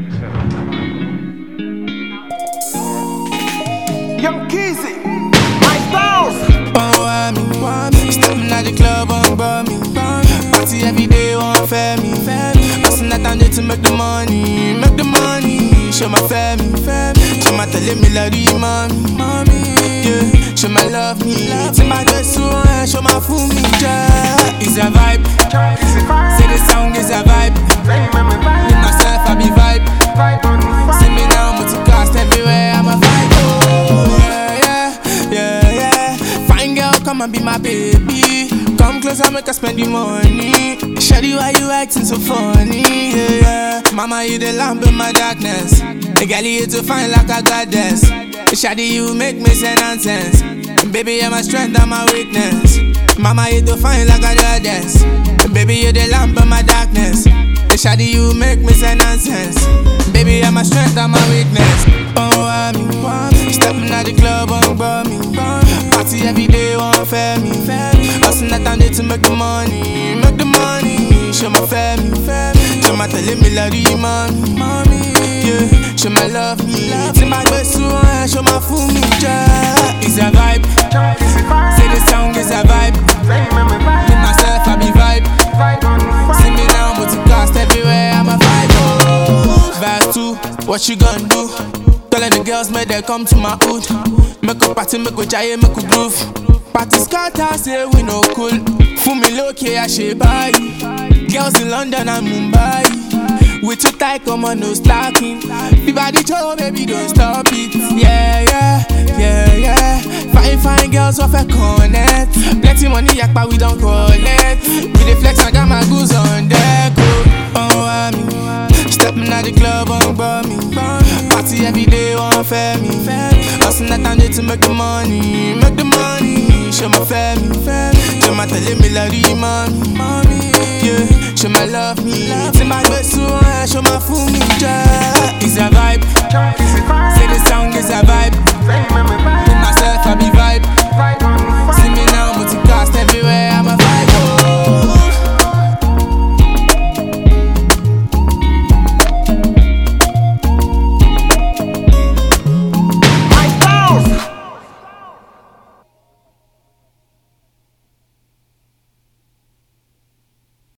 Young Keezy, my styles. Want me, stepping at the club, want me. Party every day, want me. Passing that time to make the money, Show my family, show my tell me love you, mommy. Yeah, show my love me. See my dress so show my fool me. Yeah, it's a vibe. Say the song is a vibe. Me myself I be vibe. See me now, multicast everywhere. I'm a vibe. Oh yeah. Fine girl, come and be my baby. Come closer, make us spend the money. Shawty, why you acting so funny? Yeah. Mama, you the lamp in my darkness. The girl you to find like a goddess. Shawty, you make me say nonsense. Baby, you're my strength and my weakness. Mama, you to find like a goddess. Baby, you the lamp in my darkness. Shawty, you make me say nonsense. Baby, you're my strength and my weakness. Want me, stepping at the club, want me. Party every day, want me. Hustling that time to make the money, Show my family, show my tell me love you, mommy. Yeah, show my love me. See my best show my fool me. Yeah, it's a vibe. Say the song is a vibe. Me myself I be vibe. See me now, multicast everywhere. I'm a vibe. Oh. Verse 2, what you gonna do? Tell the girls make they come to my hood. Make a party, make a giant, make a groove. Party scatter, say we no cool. For me low key, I should buy. Girls in London and Mumbai. We too tight, come on, no slacking. The body show, baby, don't stop it. Yeah. Fine girls off a connect. Plenty money, yakpa, we don't collect. We the flex, I got my goose on deck. Want me, stepping at the club, want me. Party every day, want me. Hustling that time to make the money, Show my family, show my tell me love you, mommy. Yeah, show my love me. See my best show my fool me. Yeah, it's a vibe. Say the song is a vibe.